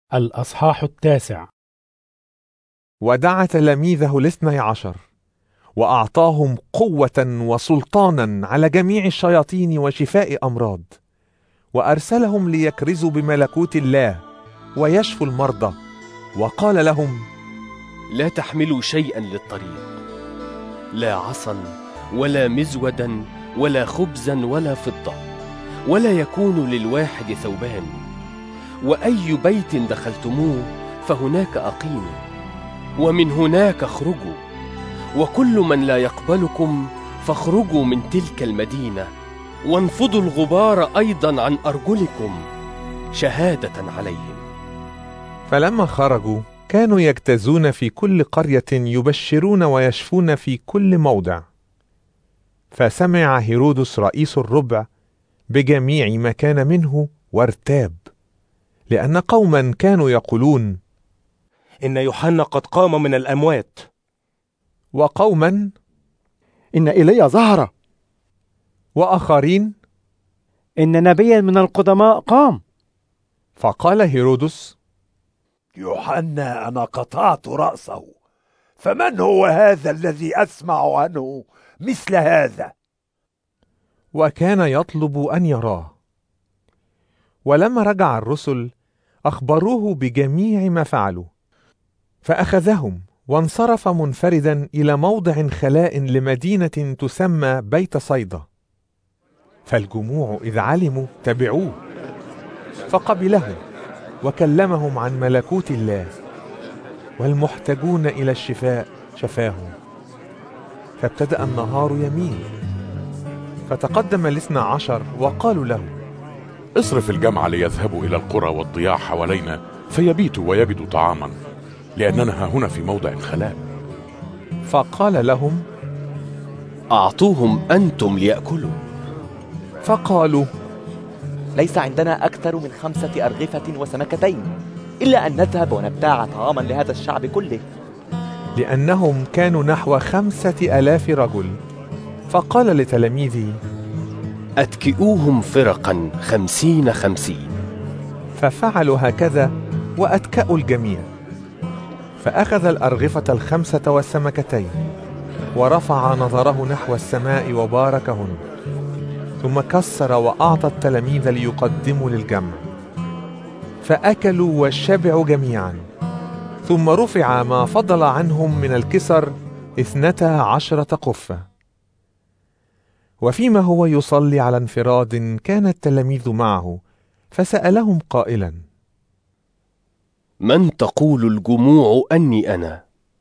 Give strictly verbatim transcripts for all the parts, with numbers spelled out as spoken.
الأصحاح التاسع. ودعا تلاميذه الاثني عشر وأعطاهم قوة وسلطانا على جميع الشياطين وشفاء أمراض، وأرسلهم ليكرزوا بملكوت الله ويشفوا المرضى، وقال لهم: لا تحملوا شيئا للطريق، لا عصا ولا مزودا ولا خبزا ولا فضة، ولا يكون للواحد ثوبان، وأي بيت دخلتموه فهناك أقيموا، ومن هناك اخرجوا، وكل من لا يقبلكم فاخرجوا من تلك المدينة، وانفضوا الغبار أيضا عن أرجلكم شهادة عليهم. فلما خرجوا كانوا يجتازون في كل قرية يبشرون ويشفون في كل موضع. فسمع هيرودس رئيس الربع بجميع ما كان منه وارتاب، لأن قوما كانوا يقولون: إن يوحنا قد قام من الأموات، وقوما: إن إيليا ظهر، وآخرين: إن نبيا من القدماء قام. فقال هيرودس: يوحنا أنا قطعت رأسه، فمن هو هذا الذي أسمع عنه مثل هذا؟ وكان يطلب أن يراه. ولما رجع الرسل أخبروه بجميع ما فعلوا، فأخذهم وانصرف منفردا إلى موضع خلاء لمدينة تسمى بيت صيدا. فالجموع إذ علموا تبعوه، فقبلهم وكلمهم عن ملكوت الله، والمحتاجون إلى الشفاء شفاهم. فابتدأ النهار يميل، فتقدم الاثنى عشر وقالوا له: اصرف الجمع ليذهبوا إلى القرى والضياع حوالينا فيبيتوا ويجدوا طعاما، لأننا هنا في موضع خلاء. فقال لهم: أعطوهم أنتم ليأكلوا. فقالوا: ليس عندنا أكثر من خمسة أرغفة وسمكتين، إلا أن نذهب ونبتاع طعاما لهذا الشعب كله. لأنهم كانوا نحو خمسة آلاف رجل. فقال لتلاميذه: أتكئوهم فرقا خمسين خمسين. ففعلوا هكذا وأتكأوا الجميع. فأخذ الأرغفة الخمسة والسمكتين، ورفع نظره نحو السماء وباركهن، ثم كسر وأعطى التلاميذ ليقدموا للجمع. فأكلوا وشبعوا جميعا. ثم رفع ما فضل عنهم من الكسر اثنتا عشرة قفة. وفيما هو يصلي على انفراد كان التلاميذ معه، فسألهم قائلا: من تقول الجموع أني أنا؟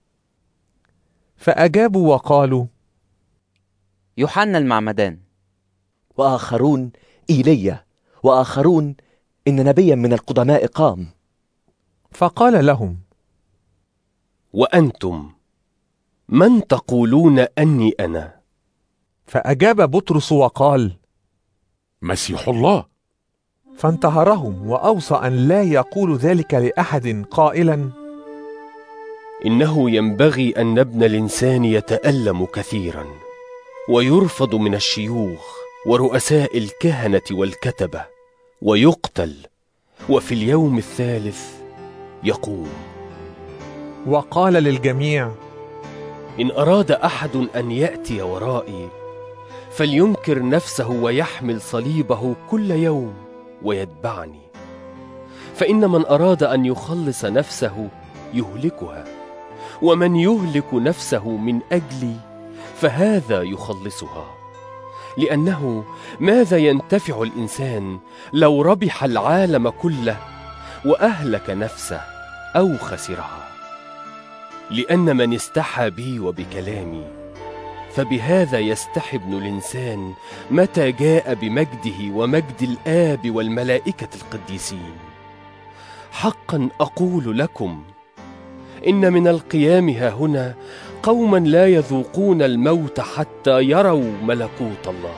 فأجابوا وقالوا: يوحنا المعمدان، وآخرون إيليا، وآخرون إن نبيا من القدماء قام. فقال لهم: وأنتم من تقولون أني أنا؟ فأجاب بطرس وقال: مسيح الله. فانتهرهم وأوصى أن لا يقول ذلك لأحد، قائلا: إنه ينبغي أن ابن الإنسان يتألم كثيرا، ويرفض من الشيوخ ورؤساء الكهنة والكتبة، ويقتل، وفي اليوم الثالث يقوم. وقال للجميع: إن أراد أحد أن يأتي ورائي فلينكر نفسه ويحمل صليبه كل يوم ويتبعني. فإن من أراد أن يخلص نفسه يهلكها، ومن يهلك نفسه من أجلي فهذا يخلصها. لأنه ماذا ينتفع الإنسان لو ربح العالم كله وأهلك نفسه أو خسرها؟ لأن من استحى بي وبكلامي فبهذا يستحي ابن الإنسان متى جاء بمجده ومجد الآب والملائكة القديسين. حقا أقول لكم إن من القيام هاهنا قوما لا يذوقون الموت حتى يروا ملكوت الله.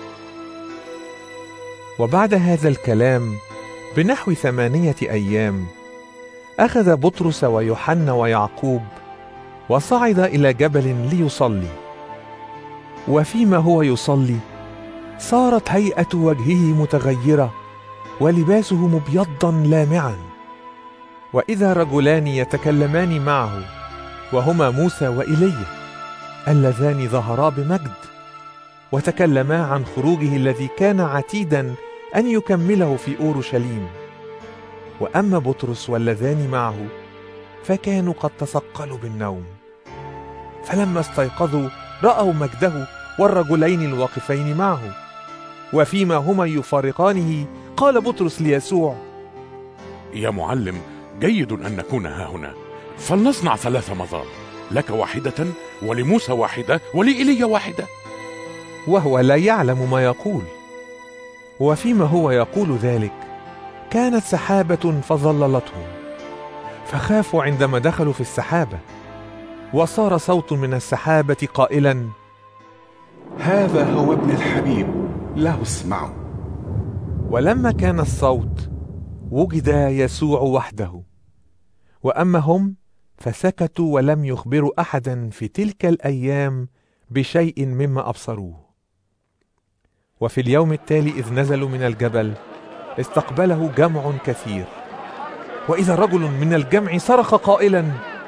وبعد هذا الكلام بنحو ثمانية أيام أخذ بطرس ويوحنا ويعقوب وصعد إلى جبل ليصلي. وفيما هو يصلي صارت هيئة وجهه متغيرة، ولباسه مبيضا لامعا. وإذا رجلان يتكلمان معه، وهما موسى وإيليا اللذان ظهرا بمجد، وتكلما عن خروجه الذي كان عتيدا أن يكمله في أورشليم. وأما بطرس واللذان معه فكانوا قد تثقلوا بالنوم، فلما استيقظوا رأوا مجده والرجلين الواقفين معه. وفيما هما يفارقانه قال بطرس ليسوع: يا معلم، جيد أن نكون ها هنا، فلنصنع ثلاث مظال، لك واحدة، ولموسى واحدة، ولإيليا واحدة. وهو لا يعلم ما يقول. وفيما هو يقول ذلك كانت سحابة فظللتهم، فخافوا عندما دخلوا في السحابة. وصار صوت من السحابة قائلا: هذا هو ابن الحبيب، له اسمعوا. ولما كان الصوت وجد يسوع وحده، وأما هم فسكتوا ولم يخبروا أحدا في تلك الأيام بشيء مما أبصروه. وفي اليوم التالي إذ نزلوا من الجبل استقبله جمع كثير، وإذا رجل من الجمع صرخ قائلا: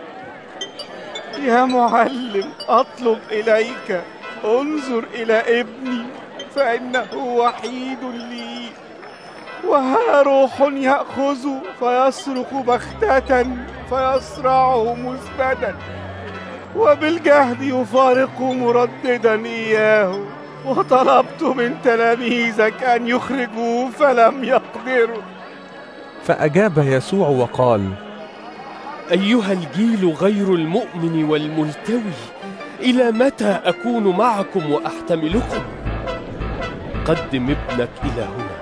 يا معلم، أطلب إليك، انظر إلى ابني، فإنه وحيد لي، وها روح يأخذ فيصرخ بغتة فيصرعه مسبدا، وبالجهد يفارق مرددا إياه، وطلبت من تلاميذك أن يخرجوه فلم يقدروا. فأجاب يسوع وقال: أيها الجيل غير المؤمن والملتوي، إلى متى أكون معكم وأحتملكم؟ قدم ابنك إلى هنا.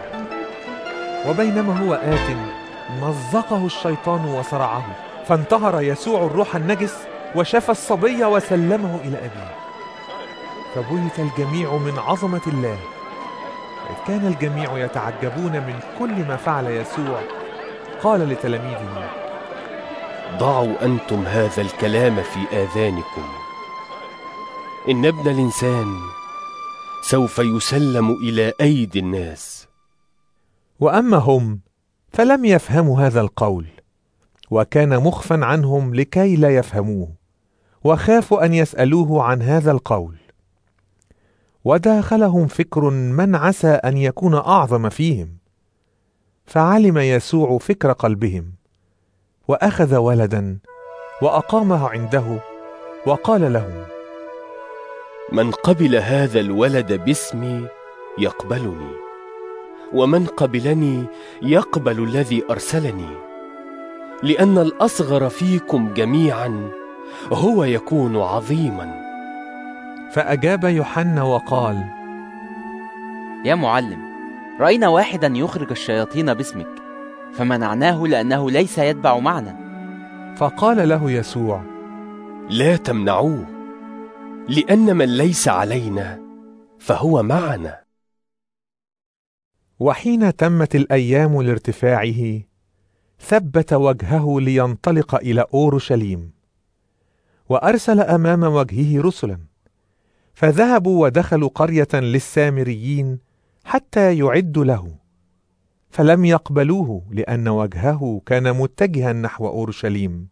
وبينما هو آت مزقه الشيطان وصرعه، فانتهر يسوع الروح النجس وشفى الصبي وسلمه إلى أبيه. فبهت الجميع من عظمة الله، إذ كان الجميع يتعجبون من كل ما فعل يسوع. قال لتلاميذه: ضعوا أنتم هذا الكلام في آذانكم، إن ابن الإنسان سوف يسلم إلى أيدي الناس. وأما هم فلم يفهموا هذا القول، وكان مخفا عنهم لكي لا يفهموه، وخافوا أن يسألوه عن هذا القول. وداخلهم فكر من عسى أن يكون أعظم فيهم، فعلم يسوع فكر قلبهم، وأخذ ولدا وأقامه عنده، وقال لهم: من قبل هذا الولد باسمي يقبلني، ومن قبلني يقبل الذي أرسلني، لأن الأصغر فيكم جميعا هو يكون عظيما. فأجاب يوحنا وقال: يا معلم، رأينا واحدا يخرج الشياطين باسمك، فمنعناه لأنه ليس يتبع معنا. فقال له يسوع: لا تمنعوه، لأن من ليس علينا فهو معنا. وحين تمت الأيام لارتفاعه ثبت وجهه لينطلق إلى أورشليم، وأرسل أمام وجهه رسلا، فذهبوا ودخلوا قرية للسامريين حتى يعدوا له، فلم يقبلوه لأن وجهه كان متجها نحو أورشليم.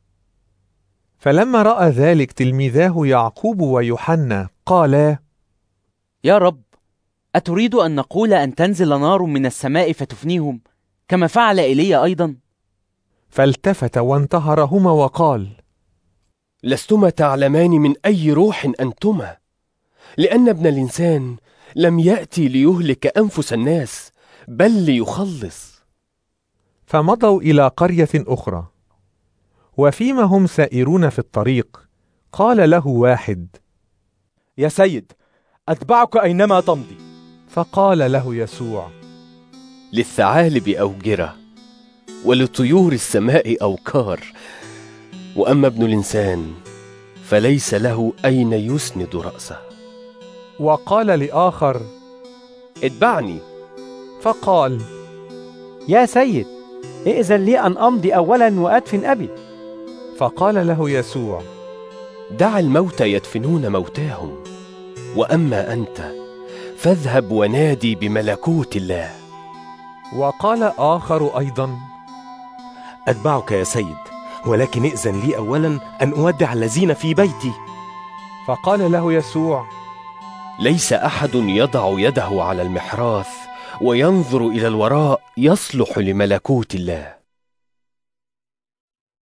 فلما رأى ذلك تلميذاه يعقوب ويوحنا قالا: يا رب، أتريد أن نقول أن تنزل نار من السماء فتفنيهم كما فعل إيليا أيضا؟ فالتفت وانتهرهما وقال: لستما تعلمان من أي روح أنتما، لأن ابن الإنسان لم يأتي ليهلك أنفس الناس بل ليخلص. فمضوا إلى قرية أخرى، وفيما هم سائرون في الطريق قال له واحد: يا سيد، أتبعك أينما تمضي. فقال له يسوع: للثعالب أوجرة، ولطيور السماء أوكار، وأما ابن الإنسان فليس له أين يسند رأسه. وقال لآخر: اتبعني. فقال: يا سيد، ائذن لي أن أمضي أولا وأدفن أبي. فقال له يسوع: دع الموتى يدفنون موتاهم، وأما أنت فاذهب ونادي بملكوت الله. وقال آخر أيضا: أتبعك يا سيد، ولكن ائذن لي أولا أن أودع الذين في بيتي. فقال له يسوع: ليس أحد يضع يده على المحراث وينظر إلى الوراء يصلح لملكوت الله.